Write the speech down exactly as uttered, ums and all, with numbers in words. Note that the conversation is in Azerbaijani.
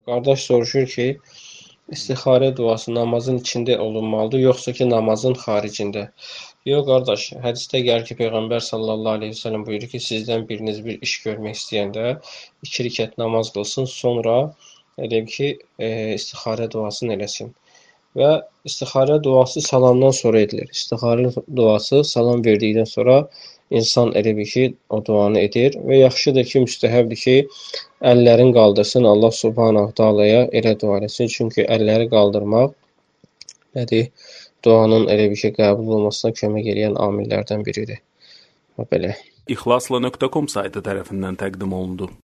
Qardaş soruşur ki, istixarə duası namazın içində olunmalıdır, yoxsa ki, namazın xaricində? Yox, qardaş, hədisdə gəlir ki, Peyğəmbər sallallahu əleyhi və səlləm buyurur ki, sizdən biriniz bir iş görmək istəyəndə iki rükət namaz qılsın, sonra elə bil ki, e, istixarə duasını eləsin. Və istixarə duası salamdan sonra edilir. İstixarə duası salam verdikdən sonra insan elə bil ki, o duanı edir və yaxşıdır ki, müstəhəbdir ki, əllərini qaldırsın, Allah Subhanahu taalaya elə dua eləsin. Çünki əlləri qaldırmaq nədir? Duanın elə bir şey qəbul olmasına kömək edən amillərdən biridir. Və belə. İxlasla nöqtə com saytı tərəfindən təqdim olundu.